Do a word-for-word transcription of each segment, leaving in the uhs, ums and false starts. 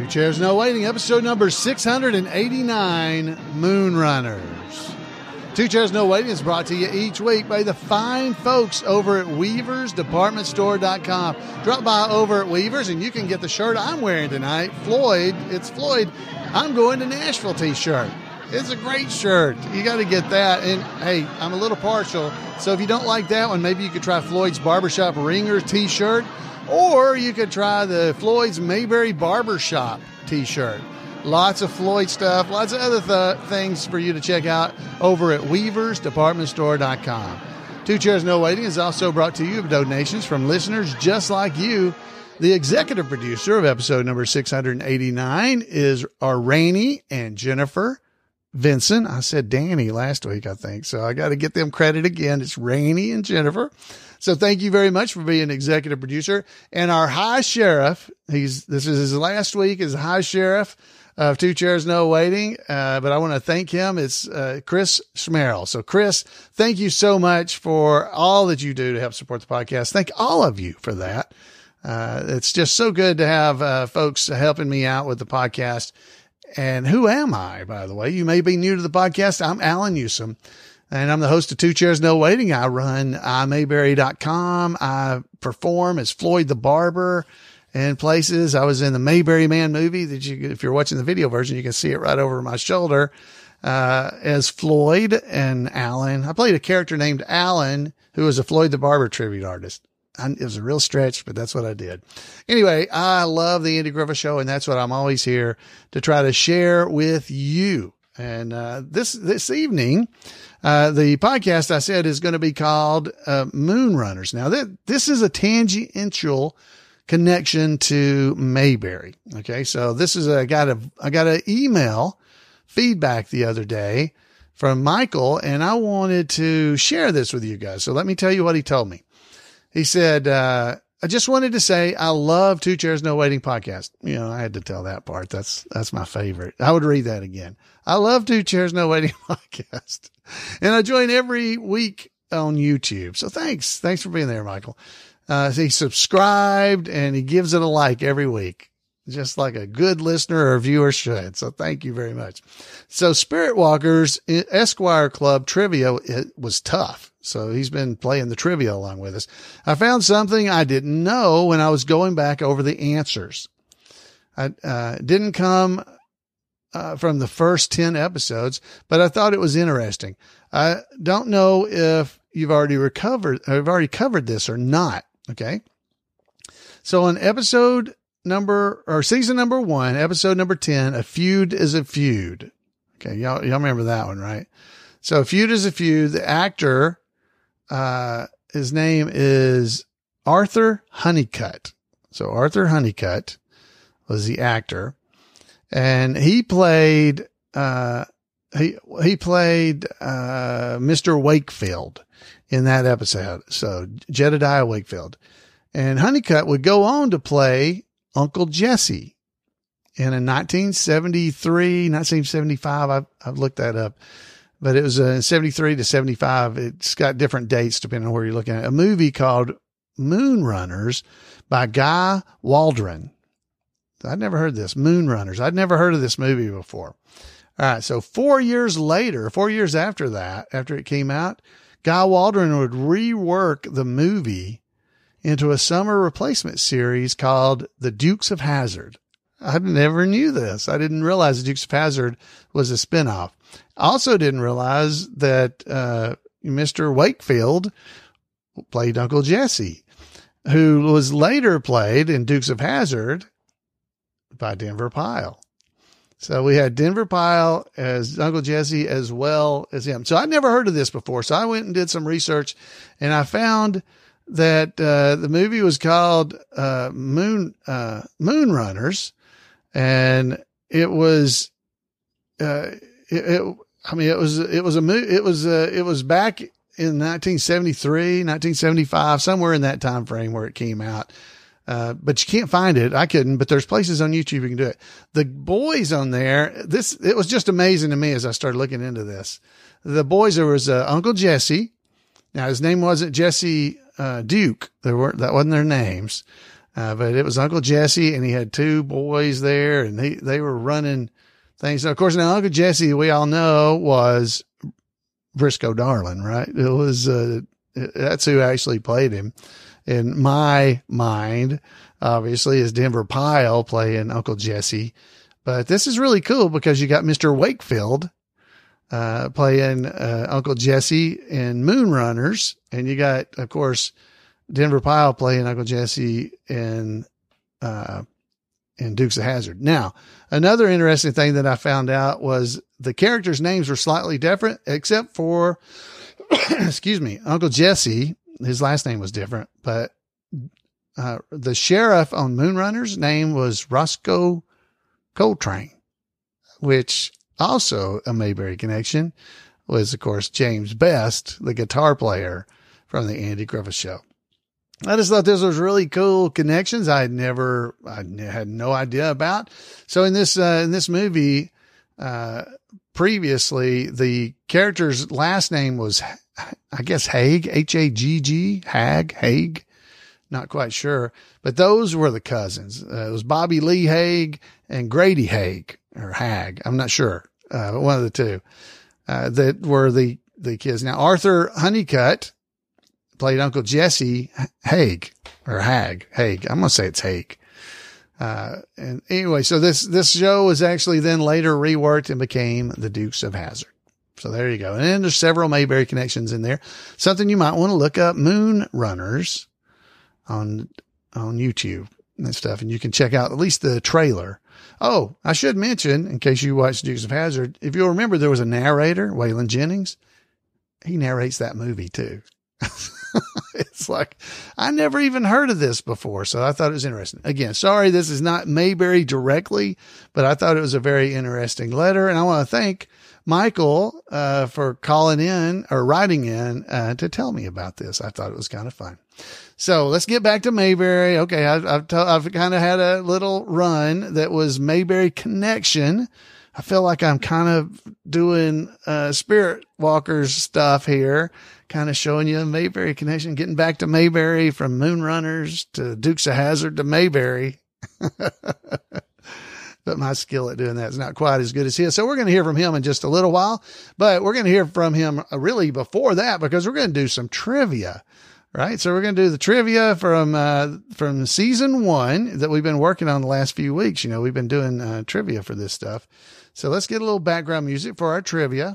Chairs No Waiting, episode number six hundred eighty-nine, Moonrunners. Two Chairs No Waiting is brought to you each week by the fine folks over at Weavers Department Store dot com. Drop by over at Weavers and you can get the shirt I'm wearing tonight. Floyd, it's Floyd, I'm Going to Nashville t-shirt. It's a great shirt. You got to get that. And, hey, I'm a little partial, so if you don't like that one, maybe you could try Floyd's Barbershop Ringer t-shirt. Or you could try the Floyd's Mayberry Barbershop t-shirt. Lots of Floyd stuff, lots of other th- things for you to check out over at Weavers Department Store dot com. Two Chairs No Waiting is also brought to you with donations from listeners just like you. The executive producer of episode number six hundred eighty-nine is our Rainey and Jennifer Vincent. I said Danny last week, I think, so I got to get them credit again. It's Rainey and Jennifer. So thank you very much for being an executive producer. And our high sheriff, he's this is his last week as high sheriff of Two Chairs No Waiting, uh, but I want to thank him. It's uh, Chris Schmerl. So Chris, thank you so much for all that you do to help support the podcast. Thank all of you for that. Uh, it's just so good to have uh, folks helping me out with the podcast. And who am I, by the way? You may be new to the podcast. I'm Alan Newsom. And I'm the host of Two Chairs No Waiting. I run i mayberry dot com. I perform as Floyd the Barber in places. I was in the Mayberry Man movie that you, if you're watching the video version, you can see it right over my shoulder, uh, as Floyd and Alan. I played a character named Alan who was a Floyd the Barber tribute artist. I, it was a real stretch, but that's what I did. Anyway, I love the Andy Griffith Show, and that's what I'm always here to try to share with you. And, uh, this, this evening, Uh, the podcast I said is going to be called, uh, Moonrunners. Now that this is a tangential connection to Mayberry. Okay. So this is, a, I got a, I got an email feedback the other day from Michael, and I wanted to share this with you guys. So let me tell you what he told me. He said, uh, I just wanted to say I love Two Chairs No Waiting podcast. You know, I had to tell that part. That's, that's my favorite. I would read that again. I love Two Chairs No Waiting podcast. And I join every week on YouTube. So thanks. Thanks for being there, Michael. Uh, he subscribed and he gives it a like every week, just like a good listener or viewer should. So thank you very much. So Spirit Walkers Esquire Club trivia, it was tough. So he's been playing the trivia along with us. I found something I didn't know when I was going back over the answers. I, uh, didn't come Uh, from the first ten episodes, but I thought it was interesting. I don't know if you've already recovered, or have already covered this or not. Okay. So on episode number or season number one, episode number ten, a feud is a feud. Okay. Y'all, y'all remember that one, right? So a feud is a feud. The actor, uh, his name is Arthur Honeycutt. So Arthur Honeycutt was the actor. And he played, uh, he, he played, uh, Mister Wakefield in that episode. So Jedediah Wakefield, and Honeycutt would go on to play Uncle Jesse in a nineteen seventy-three, nineteen seventy-five. I've, I've looked that up, but it was uh, seventy-three to seventy-five. It's got different dates depending on where you're looking at. A movie called Moonrunners by Guy Waldron. I'd never heard this. Moonrunners. I'd never heard of this movie before. All right. So four years later, four years after that, after it came out, Guy Waldron would rework the movie into a summer replacement series called The Dukes of Hazzard. I never knew this. I didn't realize The Dukes of Hazzard was a spinoff. I also didn't realize that, uh, Mister Wakefield played Uncle Jesse, who was later played in Dukes of Hazzard by Denver Pyle. So we had Denver Pyle as Uncle Jesse as well as him. So I'd never heard of this before. So I went and did some research, and I found that, uh, the movie was called, uh, Moon, uh, Moonrunners. And it was, uh, it, it, I mean, it was, it was a mo- it was, uh, it was back in nineteen seventy-three, nineteen seventy-five, somewhere in that time frame where it came out. Uh, but you can't find it. I couldn't, but there's places on YouTube you can do it. The boys on there, this, it was just amazing to me as I started looking into this. The boys, there was, uh, Uncle Jesse. Now his name wasn't Jesse, uh, Duke. There weren't, that wasn't their names. Uh, but it was Uncle Jesse, and he had two boys there, and they, they were running things. Of course, now Uncle Jesse, we all know, was Briscoe Darling, right? It was, uh, that's who actually played him. In my mind, obviously, is Denver Pyle playing Uncle Jesse. But this is really cool because you got Mister Wakefield, uh, playing, uh, Uncle Jesse in Moonrunners. And you got, of course, Denver Pyle playing Uncle Jesse in, uh, in Dukes of Hazzard. Now, another interesting thing that I found out was the characters' names were slightly different, except for, excuse me, Uncle Jesse. His last name was different, but, uh, the sheriff on Moonrunners' name was Roscoe Coltrane, which also a Mayberry connection was, of course, James Best, the guitar player from the Andy Griffith Show. I just thought this was really cool connections. I had never, I had no idea about. So in this, uh, in this movie, uh, previously the character's last name was, I guess, Haig, H A G G, Hag, Haig. Not quite sure, but those were the cousins. Uh, it was Bobby Lee Haig and Grady Haig, or Hag. I'm not sure. Uh, but one of the two, uh, that were the, the kids. Now, Arthur Honeycutt played Uncle Jesse Haig, or Hag, Haig. I'm going to say it's Haig. Uh, and anyway, so this, this show was actually then later reworked and became the Dukes of Hazzard. So there you go. And then there's several Mayberry connections in there. Something you might want to look up, Moonrunners on, on YouTube and stuff. And you can check out at least the trailer. Oh, I should mention, in case you watched Dukes of Hazzard, if you'll remember, there was a narrator, Waylon Jennings. He narrates that movie too. It's like, I never even heard of this before. So I thought it was interesting. Again, sorry, this is not Mayberry directly, but I thought it was a very interesting letter. And I want to thank Michael, uh, for calling in or writing in, uh, to tell me about this. I thought it was kind of fun. So let's get back to Mayberry. Okay. I've, I've, t- I've kind of had a little run that was Mayberry connection. I feel like I'm kind of doing, uh, Spirit Walkers stuff here, kind of showing you a Mayberry connection, getting back to Mayberry from Moonrunners to Dukes of Hazzard to Mayberry. But my skill at doing that is not quite as good as his. So we're going to hear from him in just a little while, but we're going to hear from him really before that, because we're going to do some trivia, right? So we're going to do the trivia from, uh, from season one that we've been working on the last few weeks. You know, we've been doing, uh, trivia for this stuff. So let's get a little background music for our trivia.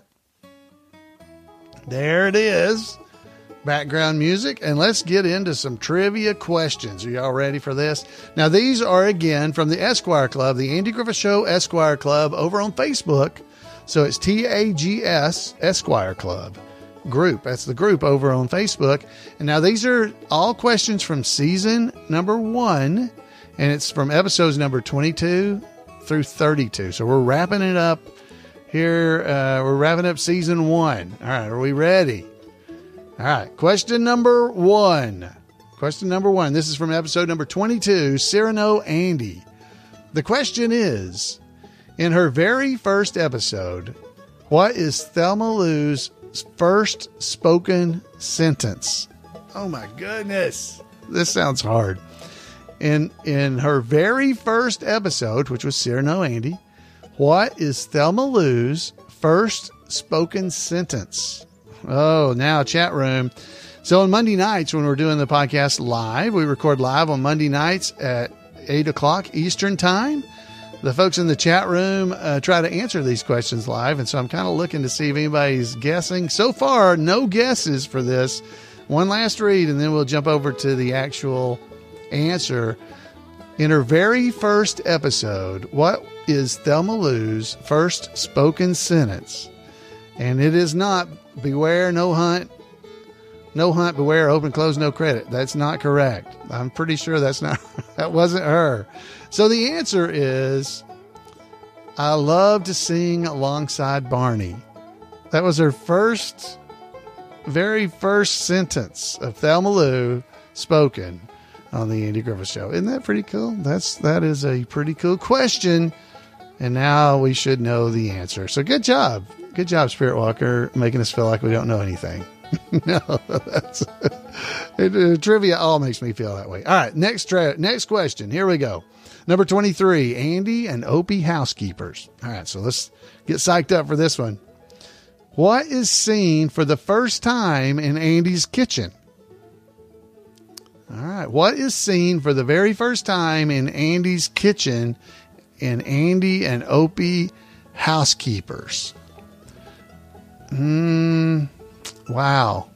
There it is. Background music, and let's get into some trivia questions. Are y'all ready for this? Now, these are again from the Esquire Club, the Andy Griffith Show Esquire Club over on Facebook. So it's T A G S Esquire Club group. That's the group over on Facebook. And now these are all questions from season number one, and it's from episodes number twenty-two through thirty-two. So we're wrapping it up here. Uh, we're wrapping up season one. All right. Are we ready? All right. Question number one. Question number one. This is from episode number twenty-two, Cyrano Andy. The question is, in her very first episode, what is Thelma Lou's first spoken sentence? Oh my goodness. This sounds hard. In, in her very first episode, which was Cyrano Andy, what is Thelma Lou's first spoken sentence? Oh, now chat room. So on Monday nights, when we're doing the podcast live, we record live on Monday nights at eight o'clock Eastern time. The folks in the chat room uh, try to answer these questions live. And so I'm kind of looking to see if anybody's guessing. So far, no guesses for this. One last read, and then we'll jump over to the actual answer. In her very first episode, what is Thelma Lou's first spoken sentence? And it is not beware, no hunt, no hunt, beware, open, close, no credit. That's not correct. I'm pretty sure that's not, that wasn't her. So the answer is, I love to sing alongside Barney. That was her first, very first sentence of Thelma Lou spoken on the Andy Griffith Show. Isn't that pretty cool? That's, that is a pretty cool question. And now we should know the answer. So good job. Good job, Spirit Walker, making us feel like we don't know anything. No, that's it, uh, trivia all makes me feel that way. All right, next tra- next question. Here we go. Number twenty-three, Andy and Opie housekeepers. All right, so let's get psyched up for this one. What is seen for the first time in Andy's kitchen? All right, what is seen for the very first time in Andy's kitchen in Andy and Opie housekeepers? Hmm. Wow.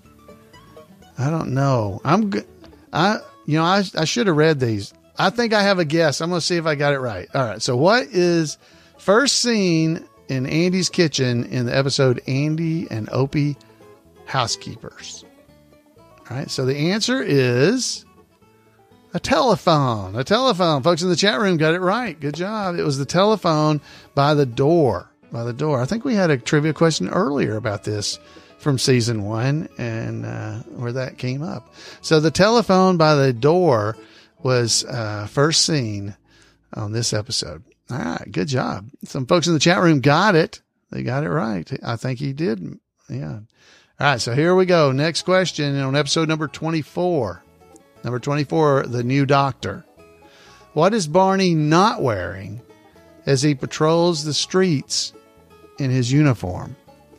I don't know. I'm good. I, you know, I, I should have read these. I think I have a guess. I'm going to see if I got it right. All right. So what is first seen in Andy's kitchen in the episode Andy and Opie housekeepers? All right. So the answer is a telephone, a telephone. Folks in the chat room got it right. Good job. It was the telephone by the door, by the door. I think we had a trivia question earlier about this from season one and uh, where that came up. So the telephone by the door was uh, first seen on this episode. All right. Good job. Some folks in the chat room got it. They got it right. I think he did. Yeah. All right. So here we go. Next question on episode number twenty-four. Number twenty-four, the new doctor. What is Barney not wearing as he patrols the streets in his uniform?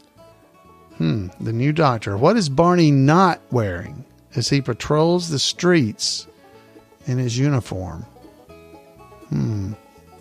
Hmm, the new doctor. What is Barney not wearing as he patrols the streets in his uniform? Hmm.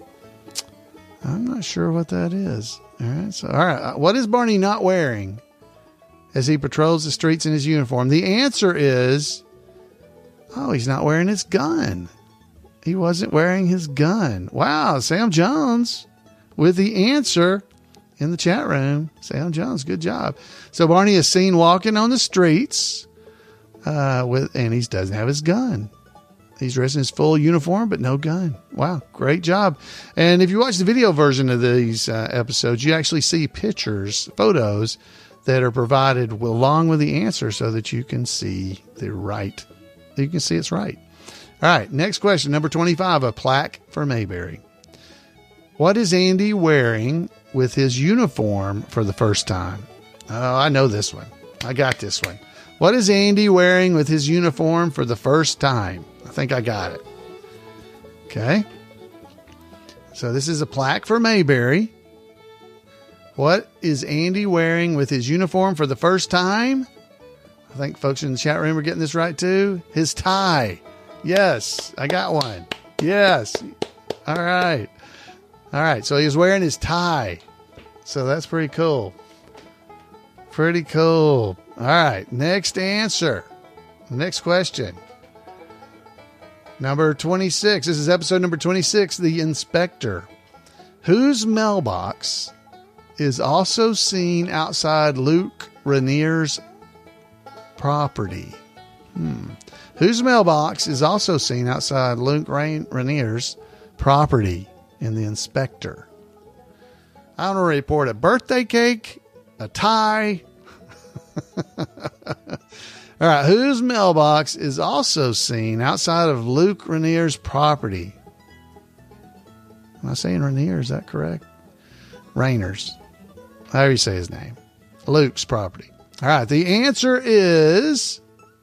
I'm not sure what that is. All right. So, all right. What is Barney not wearing as he patrols the streets in his uniform? The answer is, oh, he's not wearing his gun. He wasn't wearing his gun. Wow. Sam Jones with the answer in the chat room. Sam Jones, good job. So Barney is seen walking on the streets uh, with, and he doesn't have his gun. He's dressed in his full uniform, but no gun. Wow, great job. And if you watch the video version of these uh, episodes, you actually see pictures, photos that are provided along with the answer so that you can see the right. You can see it's right. All right, next question, number twenty-five, a plaque for Mayberry. What is Andy wearing with his uniform for the first time? Oh, I know this one. I got this one. What is Andy wearing with his uniform for the first time? I think I got it. Okay. So this is a plaque for Mayberry. What is Andy wearing with his uniform for the first time? I think folks in the chat room are getting this right too. His tie. Yes, I got one. Yes. All right. All right. So he was wearing his tie. So that's pretty cool. Pretty cool. All right. Next answer. Next question. Number twenty-six. This is episode number twenty-six, The Inspector. Whose mailbox is also seen outside Luke Rainier's property? Hmm. Whose mailbox is also seen outside Luke Rain- Rainier's property in The Inspector? I want to report a birthday cake, a tie. All right. Whose mailbox is also seen outside of Luke Rainier's property? Am I saying Rainier? Is that correct? Rainer's. However you say his name. Luke's property. All right. The answer is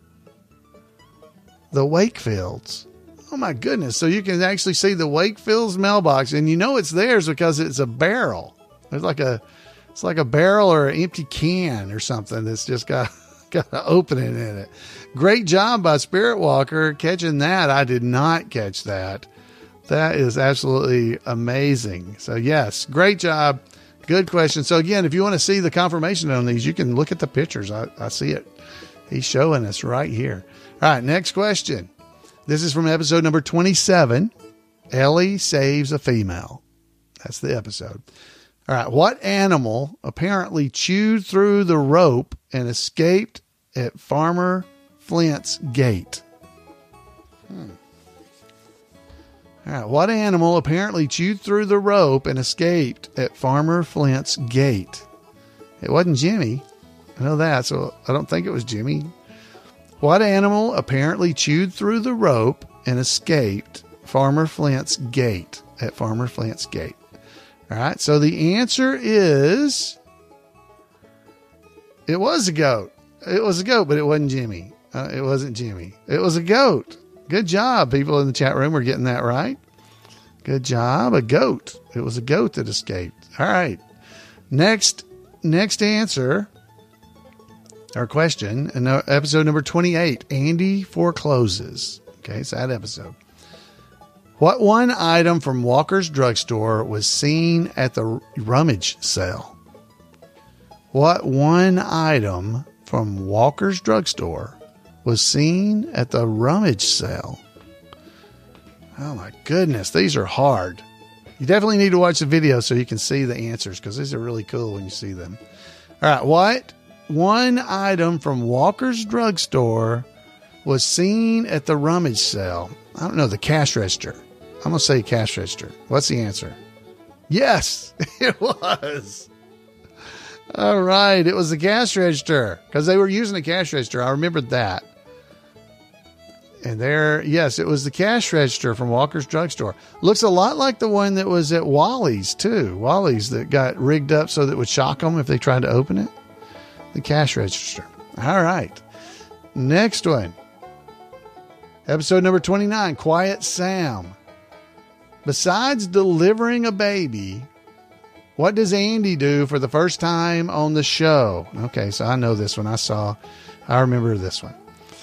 the Wakefields. Oh my goodness. So you can actually see the Wakefields mailbox, and you know it's theirs because it's a barrel. It's like a, it's like a barrel or an empty can or something that's just got, got an opening in it. Great job by Spirit Walker catching that. I did not catch that. That is absolutely amazing. So yes, great job. Good question. So again, if you want to see the confirmation on these, you can look at the pictures. I, I see it. He's showing us right here. All right, next question. This is from episode number twenty-seven. Ellie saves a female. That's the episode. All right. What animal apparently chewed through the rope and escaped at Farmer Flint's gate? Hmm. All right. What animal apparently chewed through the rope and escaped at Farmer Flint's gate? It wasn't Jimmy. I know that, so I don't think it was Jimmy. What animal apparently chewed through the rope and escaped Farmer Flint's gate at Farmer Flint's gate? All right. So the answer is, it was a goat. It was a goat, but it wasn't Jimmy. Uh, it wasn't Jimmy. It was a goat. Good job. People in the chat room were getting that right. Good job. A goat. It was a goat that escaped. All right. Next, next answer or question in episode number twenty-eight, Andy forecloses. Okay. It's that episode. What one item from Walker's drugstore was seen at the rummage sale? What one item from Walker's drugstore was seen at the rummage sale? Oh my goodness, these are hard. You definitely need to watch the video so you can see the answers, because these are really cool when you see them. All right, what one item from Walker's drugstore was seen at the rummage sale? I don't know, the cash register. I'm going to say cash register. What's the answer? Yes, it was. All right, it was the cash register, because they were using the cash register. I remembered that. And there, yes, it was the cash register from Walker's drugstore. Looks a lot like the one that was at Wally's, too. Wally's that got rigged up so that it would shock them if they tried to open it. The cash register. All right. Next one. Episode number twenty-nine, Quiet Sam. Besides delivering a baby, what does Andy do for the first time on the show? Okay, so I know this one. I saw, I remember this one.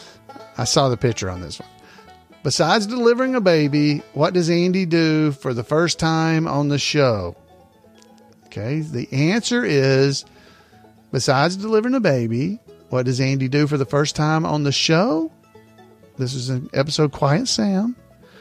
I saw the picture on this one. Besides delivering a baby, what does Andy do for the first time on the show? Okay, the answer is, besides delivering a baby, what does Andy do for the first time on the show? This is an episode Quiet Sam.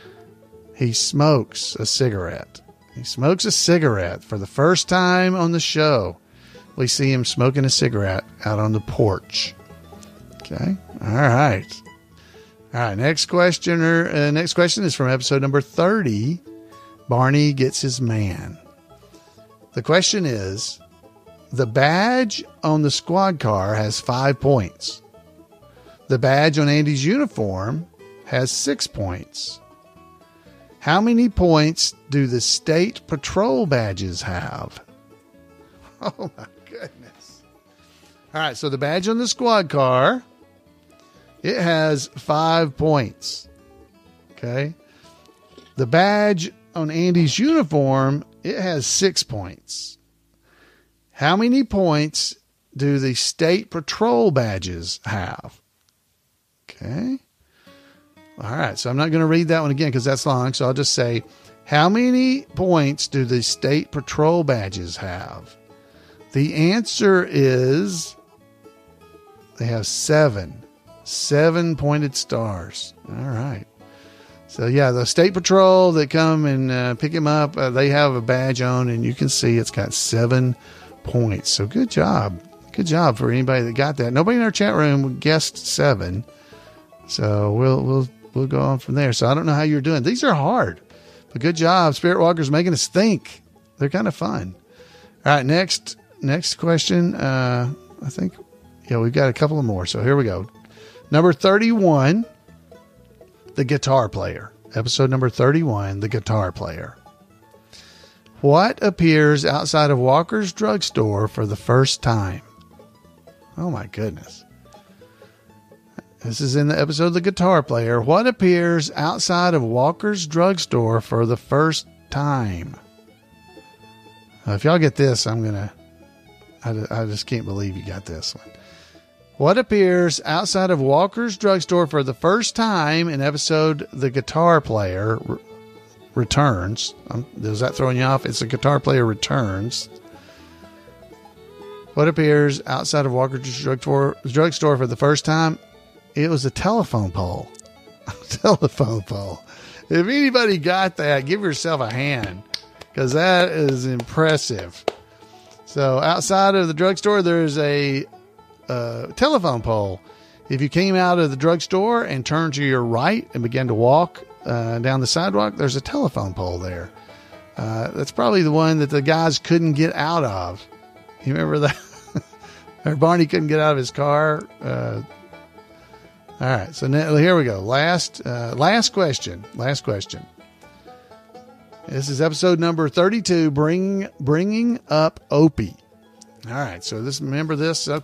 He smokes a cigarette. He smokes a cigarette for the first time on the show. We see him smoking a cigarette out on the porch. Okay, all right. All right, next question, or, uh, next question is from episode number thirty, Barney Gets His Man. The question is, the badge on the squad car has five points. The badge on Andy's uniform has six points. How many points do the state patrol badges have? Oh, my goodness. All right, so the badge on the squad car, it has five points. Okay. The badge on Andy's uniform, it has six points. How many points do the state patrol badges have? Okay. All right. So I'm not going to read that one again because that's long. So I'll just say, how many points do the state patrol badges have? The answer is they have seven. Seven pointed stars. All right. So, yeah, the state patrol that come and uh, pick him up, uh, they have a badge on, and you can see it's got seven points. So, good job. Good job for anybody that got that. Nobody in our chat room guessed seven. So, we'll we'll we'll go on from there. So, I don't know how you're doing. These are hard. But good job. Spirit Walkers making us think. They're kind of fun. All right, next next question. Uh, I think, yeah, we've got a couple of more. So, here we go. Number thirty-one, the guitar player. Episode number thirty-one, the guitar player. What appears outside of Walker's drugstore for the first time? Oh my goodness. This is in the episode The Guitar Player. What appears outside of Walker's drugstore for the first time? Now, if y'all get this, I'm going to, I just can't believe you got this one. What appears outside of Walker's drugstore for the first time in episode The Guitar Player re- Returns? Um, is that throwing you off? It's The Guitar Player Returns. What appears outside of Walker's drugstore, drugstore for the first time? It was a telephone pole. A telephone pole. If anybody got that, give yourself a hand, because that is impressive. So outside of the drugstore, there's a Uh, telephone pole. If you came out of the drugstore and turned to your right and began to walk uh, down the sidewalk, there's a telephone pole there. Uh, that's probably the one that the guys couldn't get out of. You remember that? Or Barney couldn't get out of his car. Uh, all right, so now, here we go. Last, uh, last question. Last question. This is episode number thirty-two. Bring, bringing up Opie. All right, so this. Remember this. Okay.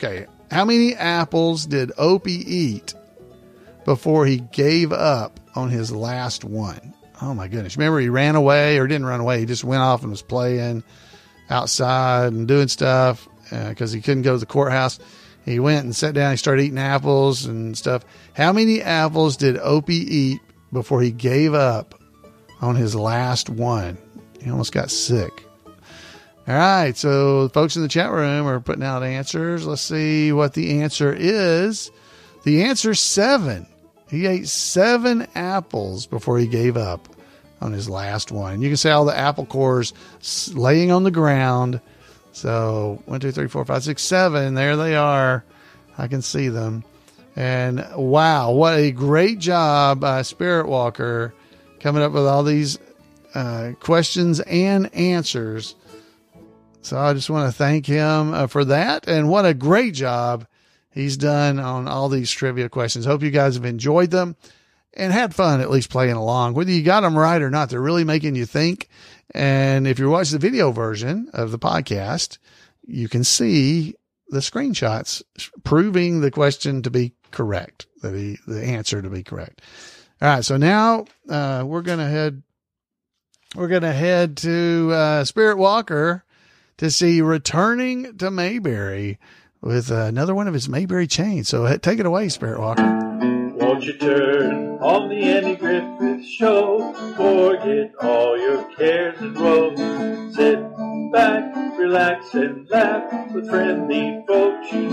How many apples did Opie eat before he gave up on his last one? Oh, my goodness. Remember, he ran away, or didn't run away. He just went off and was playing outside and doing stuff because uh, he couldn't go to the courthouse. He went and sat down. He started eating apples and stuff. How many apples did Opie eat before he gave up on his last one? He almost got sick. All right. So the folks in the chat room are putting out answers. Let's see what the answer is. The answer is seven. He ate seven apples before he gave up on his last one. You can see all the apple cores laying on the ground. So one, two, three, four, five, six, seven. There they are. I can see them. And wow, what a great job by Spirit Walker coming up with all these uh, questions and answers. So I just want to thank him uh, for that. And what a great job he's done on all these trivia questions. Hope you guys have enjoyed them and had fun at least playing along. Whether you got them right or not, they're really making you think. And if you're watching the video version of the podcast, you can see the screenshots proving the question to be correct, that he, the answer to be correct. All right. So now uh, we're going to head, we're going to head to uh, Spirit Walker to see Returning to Mayberry with uh, another one of his Mayberry chains. So take it away, Spirit Walker. Won't you turn on the Andy Griffith Show? Forget all your cares and woes. Sit back, relax, and laugh with friendly folks you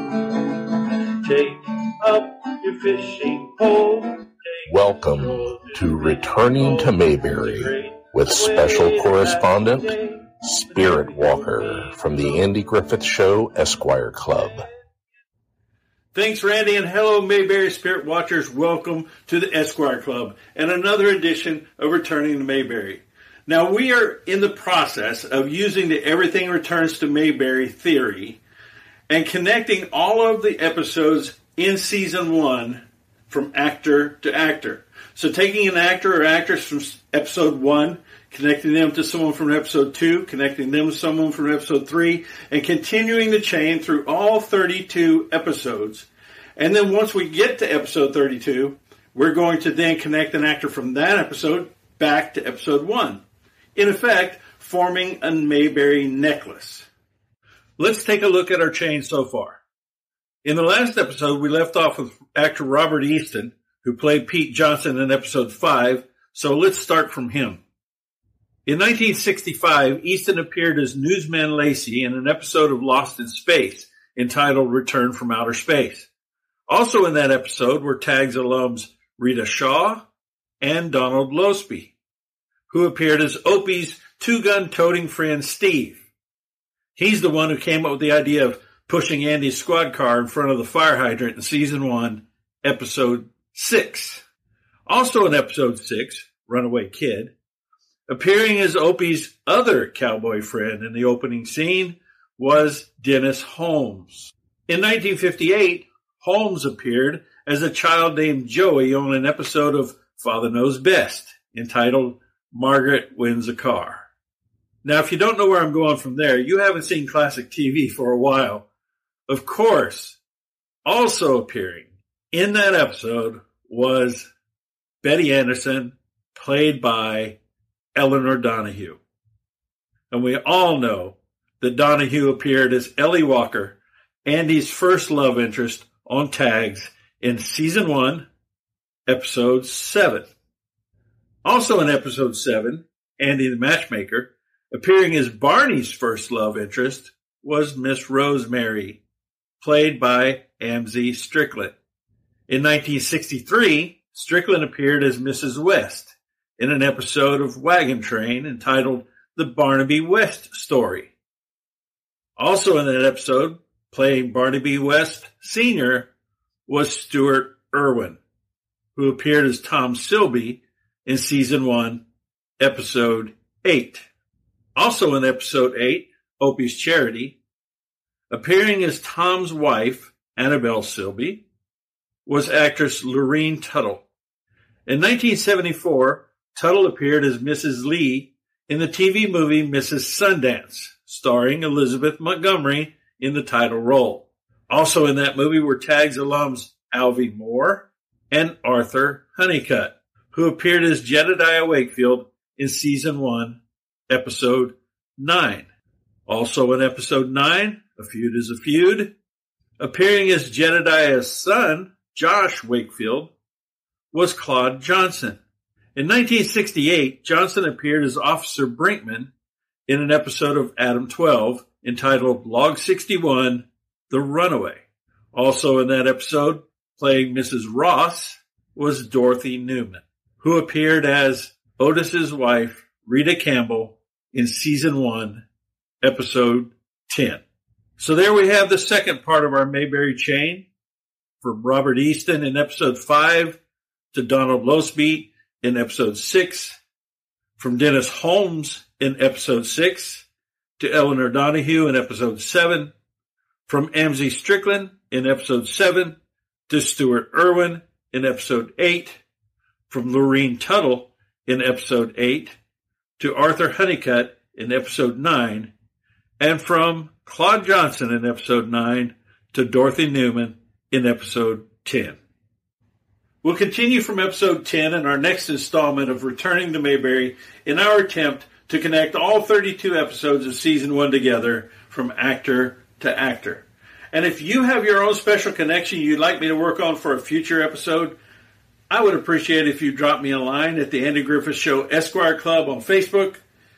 know. Take up your fishing pole. Welcome to Returning to Mayberry with special correspondent Spirit Walker from the Andy Griffith Show Esquire Club. Thanks, Randy, and hello, Mayberry Spirit Watchers. Welcome to the Esquire Club and another edition of Returning to Mayberry. Now, we are in the process of using the Everything Returns to Mayberry theory and connecting all of the episodes in Season one from actor to actor. So taking an actor or actress from Episode one, connecting them to someone from episode two, connecting them to someone from episode three, and continuing the chain through all thirty-two episodes. And then once we get to episode thirty-two, we're going to then connect an actor from that episode back to episode one. In effect, forming a Mayberry necklace. Let's take a look at our chain so far. In the last episode, we left off with actor Robert Easton, who played Pete Johnson in episode five, so let's start from him. In nineteen sixty-five, Easton appeared as Newsman Lacey in an episode of Lost in Space entitled Return from Outer Space. Also in that episode were TAGS alums Rita Shaw and Donald Losby, who appeared as Opie's two-gun toting friend Steve. He's the one who came up with the idea of pushing Andy's squad car in front of the fire hydrant in Season one, Episode six. Also in Episode six, Runaway Kid, appearing as Opie's other cowboy friend in the opening scene was Dennis Holmes. In nineteen fifty-eight, Holmes appeared as a child named Joey on an episode of Father Knows Best entitled Margaret Wins a Car. Now, if you don't know where I'm going from there, you haven't seen classic T V for a while. Of course, also appearing in that episode was Betty Anderson, played by Eleanor Donahue. And we all know that Donahue appeared as Ellie Walker, Andy's first love interest on TAGS in Season one, Episode seven. Also in Episode seven, Andy the Matchmaker, appearing as Barney's first love interest, was Miss Rosemary, played by Amzie Strickland. In nineteen sixty-three, Strickland appeared as Missus West in an episode of Wagon Train entitled The Barnaby West Story. Also in that episode, playing Barnaby West Senior was Stuart Irwin, who appeared as Tom Silby in Season one, Episode eight. Also in Episode eight, Opie's Charity, appearing as Tom's wife, Annabelle Silby, was actress Lorene Tuttle. In nineteen seventy-four, Tuttle appeared as Missus Lee in the T V movie Missus Sundance, starring Elizabeth Montgomery in the title role. Also in that movie were TAGS alums Alvy Moore and Arthur Honeycutt, who appeared as Jedediah Wakefield in season one, episode nine. Also in episode nine, A Feud is a Feud, appearing as Jedediah's son, Josh Wakefield, was Claude Johnson. In nineteen sixty-eight, Johnson appeared as Officer Brinkman in an episode of Adam twelve entitled Log sixty-one, The Runaway. Also in that episode, playing Missus Ross, was Dorothy Newman, who appeared as Otis's wife, Rita Campbell, in season one, episode ten. So there we have the second part of our Mayberry chain, from Robert Easton in episode five to Donald Losby in episode six, from Dennis Holmes in episode six to Eleanor Donahue in episode seven, from Amzie Strickland in episode seven to Stuart Irwin in episode eight, from Lorene Tuttle in episode eight to Arthur Honeycutt in episode nine, and from Claude Johnson in episode nine to Dorothy Newman in episode ten. We'll continue from episode ten in our next installment of Returning to Mayberry in our attempt to connect all thirty-two episodes of season one together from actor to actor. And if you have your own special connection you'd like me to work on for a future episode, I would appreciate if you drop me a line at the Andy Griffith Show Esquire Club on Facebook,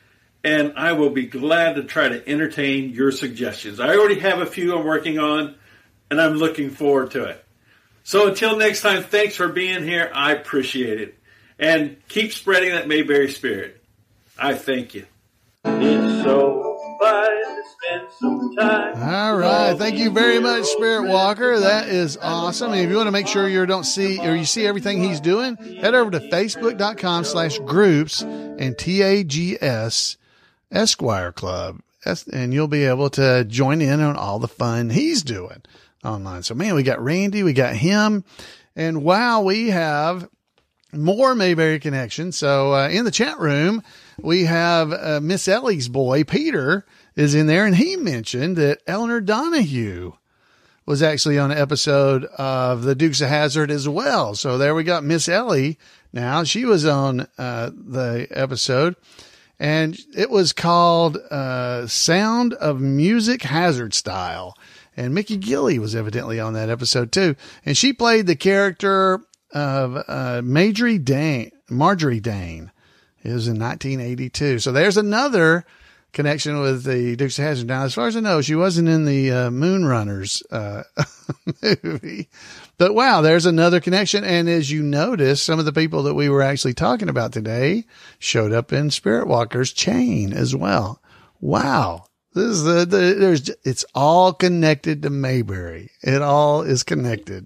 and I will be glad to try to entertain your suggestions. I already have a few I'm working on, and I'm looking forward to it. So until next time, thanks for being here. I appreciate it. And keep spreading that Mayberry spirit. I thank you. It's so fun to spend some time. All right. Thank you very much, Spirit Walker. That is awesome. And if you want to make sure you don't see or you see everything he's doing, head over to facebook.com slash groups and T A G S Esquire Club. And you'll be able to join in on all the fun he's doing online. So, man, we got Randy, we got him, and wow, we have more Mayberry connections. So, uh, in the chat room, we have uh, Miss Ellie's boy, Peter, is in there, and he mentioned that Eleanor Donahue was actually on an episode of the Dukes of Hazzard as well. So there we got Miss Ellie now. She was on uh, the episode, and it was called uh, Sound of Music Hazard Style. And Mickey Gilley was evidently on that episode too. And she played the character of uh, Marjorie Dane. Marjorie Dane. It was in nineteen eighty-two. So there's another connection with the Dukes of Hazzard. Now, as far as I know, she wasn't in the uh, Moonrunners uh, movie. But wow, there's another connection. And as you notice, some of the people that we were actually talking about today showed up in Spirit Walker's chain as well. Wow. This is the, the, there's, it's all connected to Mayberry. It all is connected.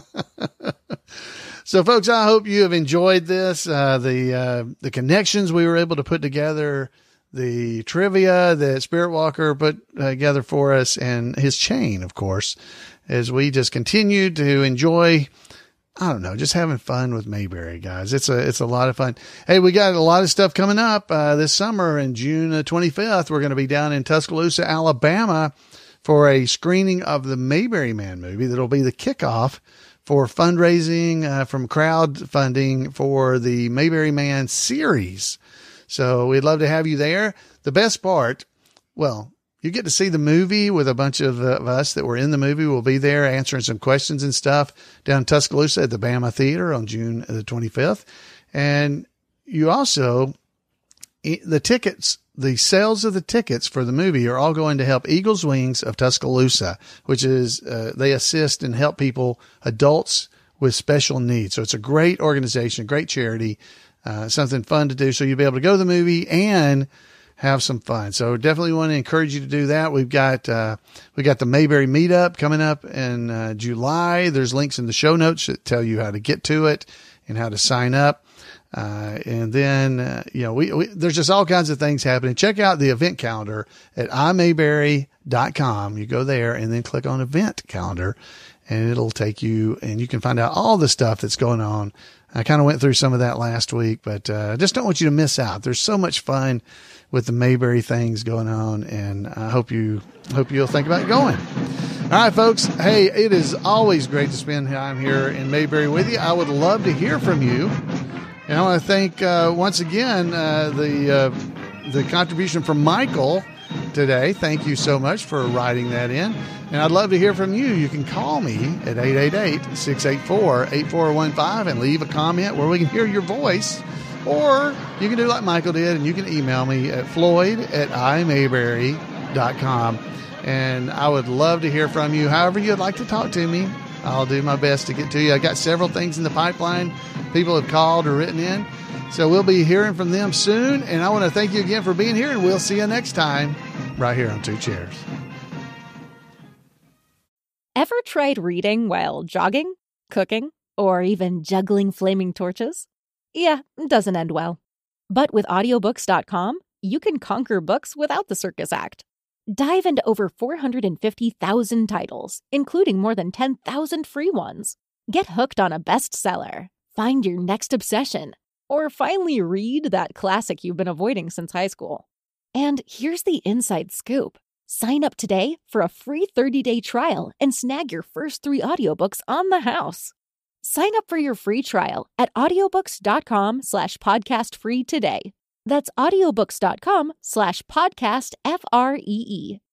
So folks, I hope you have enjoyed this, uh, the, uh, the connections we were able to put together, the trivia that Spirit Walker put together for us, and his chain, of course, as we just continue to enjoy, I don't know, just having fun with Mayberry, guys. It's a, it's a lot of fun. Hey, we got a lot of stuff coming up, uh, this summer in June twenty-fifth. We're going to be down in Tuscaloosa, Alabama for a screening of the Mayberry Man movie. That'll be the kickoff for fundraising, uh, from crowdfunding for the Mayberry Man series. So we'd love to have you there. The best part, well, you get to see the movie with a bunch of, uh, of us that were in the movie. We'll be there answering some questions and stuff down in Tuscaloosa at the Bama Theater on June the twenty-fifth. And you also, the tickets, the sales of the tickets for the movie are all going to help Eagles Wings of Tuscaloosa, which is, uh, they assist and help people, adults with special needs. So it's a great organization, a great charity, uh, something fun to do. So you'll be able to go to the movie and have some fun. So definitely want to encourage you to do that. We've got, uh, we got the Mayberry meetup coming up in uh, July. There's links in the show notes that tell you how to get to it and how to sign up. Uh, and then, uh, you know, we, we, there's just all kinds of things happening. Check out the event calendar at i mayberry dot com. You go there and then click on event calendar, and it'll take you, and you can find out all the stuff that's going on. I kind of went through some of that last week, but, uh, I just don't want you to miss out. There's so much fun with the Mayberry things going on, and I hope you, hope you'll think about going. All right, folks. Hey, it is always great to spend time here in Mayberry with you. I would love to hear from you. And I want to thank, uh, once again, uh, the uh, the contribution from Michael today. Thank you so much for writing that in. And I'd love to hear from you. You can call me at eight eight eight, six eight four, eight four one five and leave a comment where we can hear your voice. Or you can do like Michael did, and you can email me at floyd at i mayberry dot com. And I would love to hear from you. However you'd like to talk to me, I'll do my best to get to you. I got several things in the pipeline. People have called or written in. So we'll be hearing from them soon. And I want to thank you again for being here. And we'll see you next time right here on Two Chairs. Ever tried reading while jogging, cooking, or even juggling flaming torches? Yeah, it doesn't end well. But with audiobooks dot com, you can conquer books without the circus act. Dive into over four hundred fifty thousand titles, including more than ten thousand free ones. Get hooked on a bestseller, find your next obsession, or finally read that classic you've been avoiding since high school. And here's the inside scoop. Sign up today for a free thirty-day trial and snag your first three audiobooks on the house. Sign up for your free trial at audiobooks dot com slash podcast free today. That's audiobooks dot com slash podcast F R E E.